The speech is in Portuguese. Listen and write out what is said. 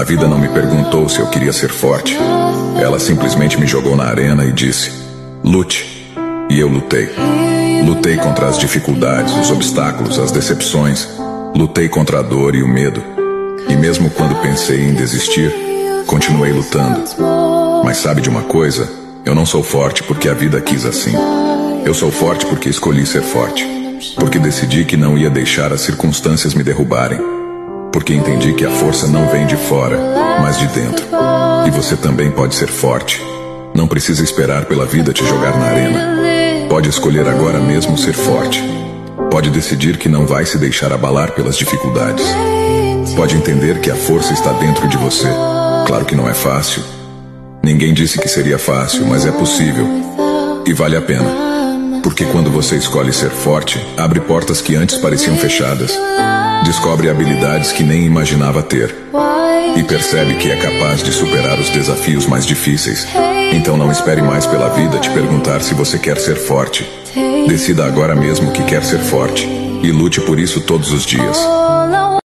A vida não me perguntou se eu queria ser forte. Ela simplesmente me jogou na arena e disse: lute. E eu lutei. Lutei contra as dificuldades, os obstáculos, as decepções. Lutei contra a dor e o medo. E mesmo quando pensei em desistir, continuei lutando. Mas sabe de uma coisa? Eu não sou forte porque a vida quis assim. Eu sou forte porque escolhi ser forte. Porque decidi que não ia deixar as circunstâncias me derrubarem. Porque entendi que a força não vem de fora, mas de dentro. E você também pode ser forte. Não precisa esperar pela vida te jogar na arena. Pode escolher agora mesmo ser forte. Pode decidir que não vai se deixar abalar pelas dificuldades. Pode entender que a força está dentro de você. Claro que não é fácil. Ninguém disse que seria fácil, mas é possível. E vale a pena. Porque quando você escolhe ser forte, abre portas que antes pareciam fechadas. Descobre habilidades que nem imaginava ter. E percebe que é capaz de superar os desafios mais difíceis. Então não espere mais pela vida te perguntar se você quer ser forte. Decida agora mesmo que quer ser forte. E lute por isso todos os dias.